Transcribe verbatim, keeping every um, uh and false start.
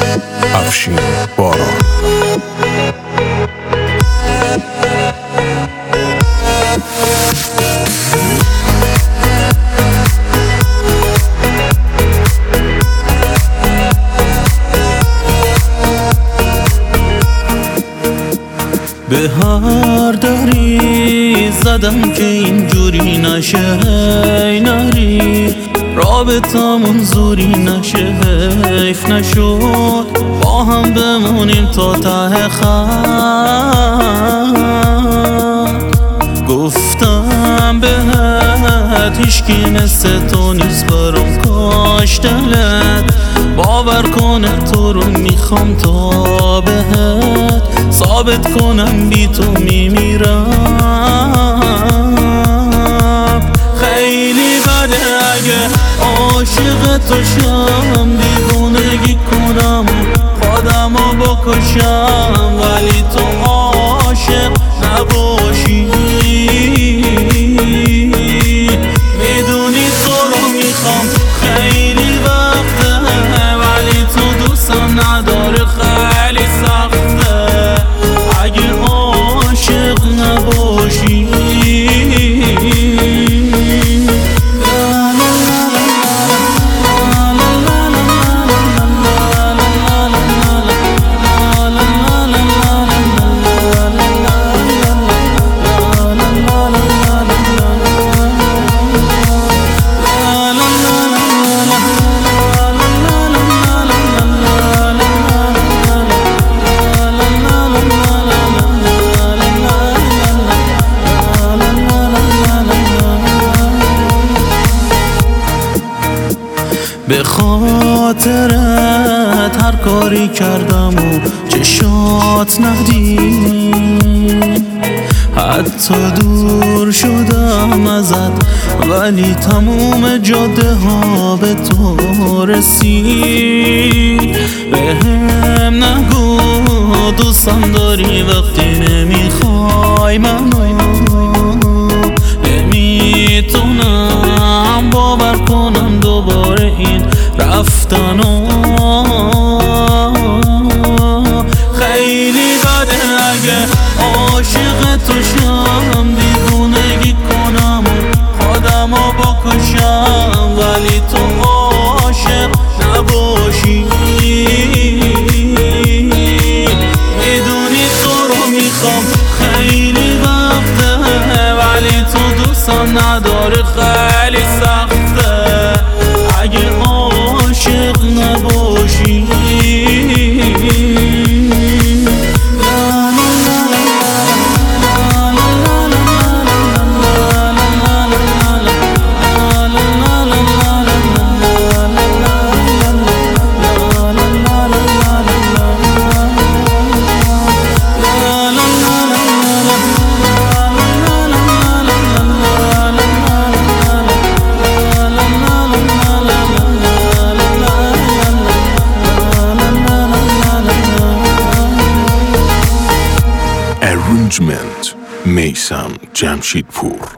افشین باران. به هر دری زدم که اینجوری نشه، هی نری رابطمون زوری نشه، حیف نشد با هم بمونیم تا ته خط. گفتم بهت هیچکی مثل تو نیست، برام کاش دلت باور کنه تو رو میخوام تا بهت ثابت کنم بی تو میمیرم. خیلی بده اگه عاشق تو شم، دیوونگی کنم خودمو بکشم، ولی تو عاشق نباشی. میدونی تو رو میخوام خیلی وقته، ولی تو دوستم نداره خیلی سخته اگه عاشق نباشی. به خاطرت هر کاری کردم و چشات ندید، حتی دور شدم ازت ولی تموم جاده ها به تو رسید. بهم نگو دوستم داری وقتی نمیخوای منو، نمیتونم باور کنم دوباره این رفتنو. خیلی بده اگه عاشق تو شم، دیوونگی کنم خودمو بکشم، ولی تو عاشق نباشی. میدونی تو رو میخوام خیلی وقته، ولی تو دوستم نداره خیلی سخته اگه عاشق نباشی. Arrangement میثم جمشیدپور.